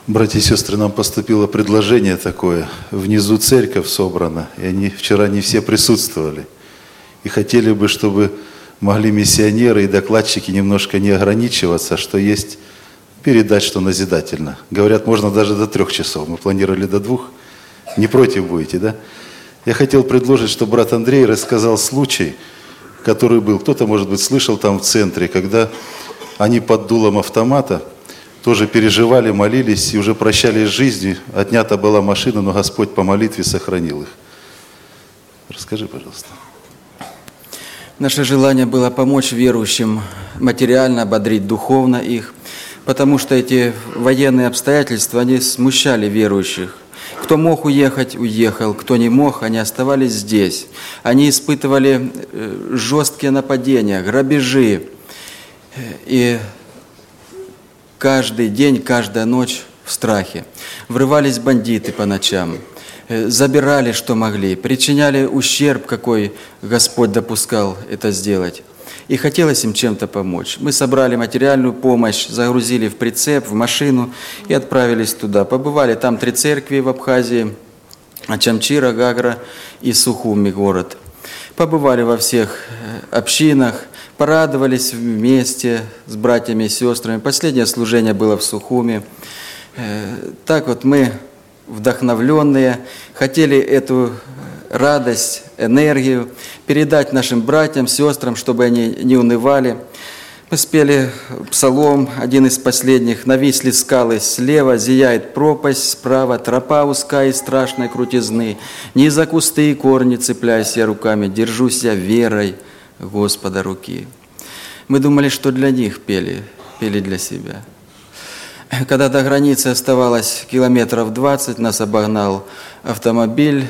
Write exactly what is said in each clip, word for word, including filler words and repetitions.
Братья и сестры, нам поступило предложение такое. Внизу церковь собрана, и они вчера не все присутствовали. И хотели бы, чтобы могли миссионеры и докладчики немножко не ограничиваться, что есть передать, что назидательно. Говорят, можно даже до трех часов. Мы планировали до двух. Не против будете, да? Я хотел предложить, чтобы брат Андрей рассказал случай, который был. Кто-то, может быть, слышал там в центре, когда они под дулом автомата тоже переживали, молились и уже прощались с жизнью. Отнята была машина, но Господь по молитве сохранил их. Расскажи, пожалуйста. Наше желание было помочь верующим материально, ободрить духовно их, потому что эти военные обстоятельства, они смущали верующих. Кто мог уехать, уехал, кто не мог, они оставались здесь. Они испытывали жесткие нападения, грабежи. И каждый день, каждая ночь в страхе. Врывались бандиты по ночам, забирали, что могли, причиняли ущерб, какой Господь допускал это сделать. И хотелось им чем-то помочь. Мы собрали материальную помощь, загрузили в прицеп, в машину и отправились туда. Побывали там три церкви в Абхазии, Ачамчира, Гагра и Сухуми город. Побывали во всех общинах, порадовались вместе с братьями и сестрами. Последнее служение было в Сухуми. Так вот мы, вдохновленные, хотели эту радость, энергию передать нашим братьям, сестрам, чтобы они не унывали. Мы спели псалом, один из последних. «Нависли скалы слева, зияет пропасть, справа тропа узкая и страшной крутизны. Не за кусты и корни цепляюсь я руками, держусь я верой Господа руки». Мы думали, что для них пели, пели для себя. Когда до границы оставалось километров двадцать, нас обогнал автомобиль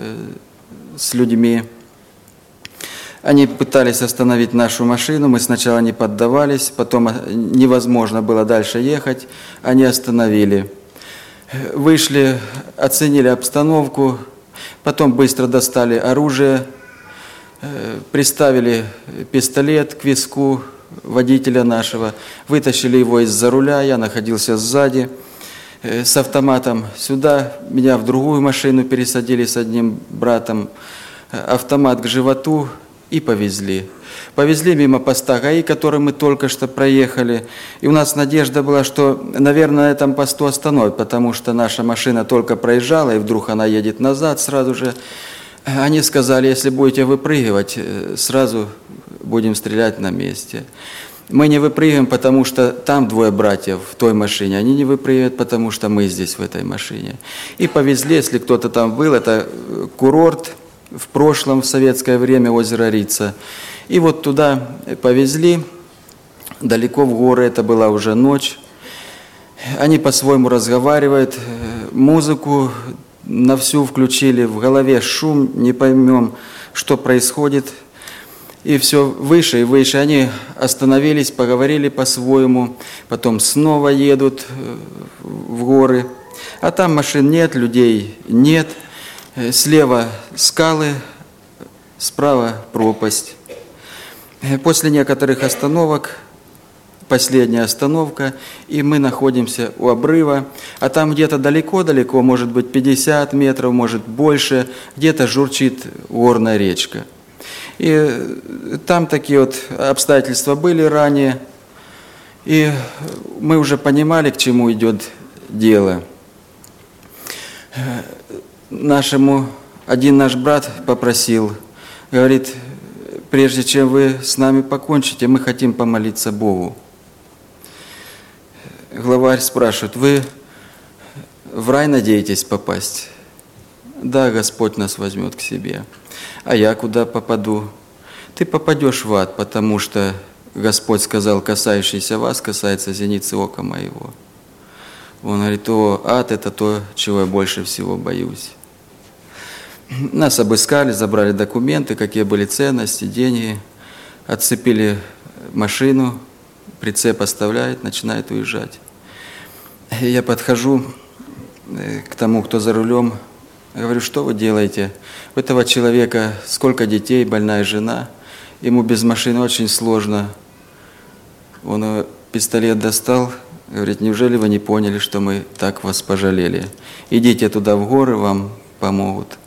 с людьми. Они пытались остановить нашу машину, мы сначала не поддавались, потом невозможно было дальше ехать, они остановили. Вышли, оценили обстановку, потом быстро достали оружие, приставили пистолет к виску водителя нашего, вытащили его из-за руля, я находился сзади, с автоматом сюда, меня в другую машину пересадили с одним братом, автомат к животу и повезли. Повезли мимо поста ГАИ, который мы только что проехали, и у нас надежда была, что, наверное, на этом посту остановят, потому что наша машина только проезжала, и вдруг она едет назад сразу же. Они сказали, если будете выпрыгивать, сразу будем стрелять на месте. Мы не выпрыгиваем, потому что там двое братьев в той машине. Они не выпрыгивают, потому что мы здесь в этой машине. И повезли, если кто-то там был, это курорт в прошлом, в советское время, озеро Рица. И вот туда повезли, далеко в горы, это была уже ночь. Они по-своему разговаривают, музыку на всю включили, в голове шум, не поймем, что происходит. И все выше и выше. Они остановились, поговорили по-своему, потом снова едут в горы. А там машин нет, людей нет. Слева скалы, справа пропасть. После некоторых остановок, последняя остановка, и мы находимся у обрыва, а там где-то далеко-далеко, может быть пятьдесят метров, может больше, где-то журчит горная речка. И там такие вот обстоятельства были ранее, и мы уже понимали, к чему идет дело. Нашему, один наш брат попросил, говорит, прежде чем вы с нами покончите, мы хотим помолиться Богу. Главарь спрашивает, вы в рай надеетесь попасть? Да, Господь нас возьмет к себе. А я куда попаду? Ты попадешь в ад, потому что Господь сказал, касающийся вас, касается зеницы ока моего. Он говорит, о, ад – это то, чего я больше всего боюсь. Нас обыскали, забрали документы, какие были ценности, деньги, отцепили машину, прицеп оставляет, начинает уезжать. Я подхожу к тому, кто за рулем, говорю, что вы делаете? У этого человека сколько детей, больная жена, ему без машины очень сложно. Он пистолет достал, Говорит, неужели вы не поняли, что мы так вас пожалели? Идите туда в горы, вам помогут.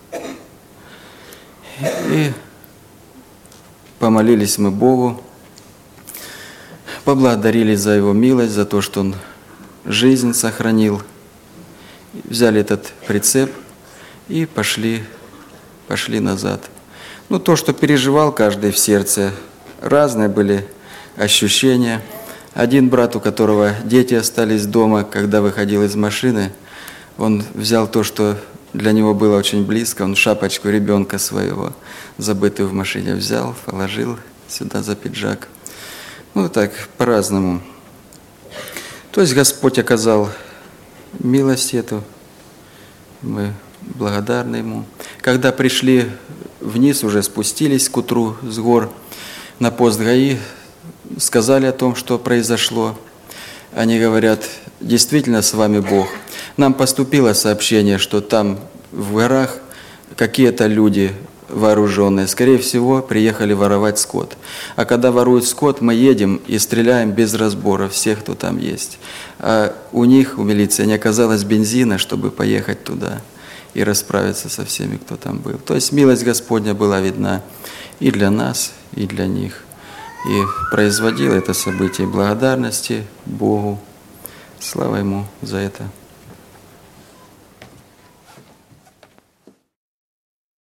И помолились мы Богу, поблагодарили за Его милость, за то, что Он жизнь сохранил. Взяли этот прицеп и пошли, пошли назад. Ну, то, что переживал каждый в сердце, разные были ощущения. Один брат, у которого дети остались дома, когда выходил из машины, он взял то, что для него было очень близко, он шапочку ребенка своего, забытую в машине, взял, положил сюда за пиджак. Ну, так, по-разному. То есть Господь оказал милость эту, мы благодарны Ему. Когда пришли вниз, уже спустились к утру с гор на пост ГАИ, сказали о том, что произошло. Они говорят, действительно с вами Бог. Нам поступило сообщение, что там в горах какие-то люди вооруженные, скорее всего, приехали воровать скот. А когда воруют скот, мы едем и стреляем без разбора всех, кто там есть. А у них, у милиции, не оказалось бензина, чтобы поехать туда и расправиться со всеми, кто там был. То есть милость Господня была видна и для нас, и для них. И производил это событие благодарности Богу. Слава Ему за это.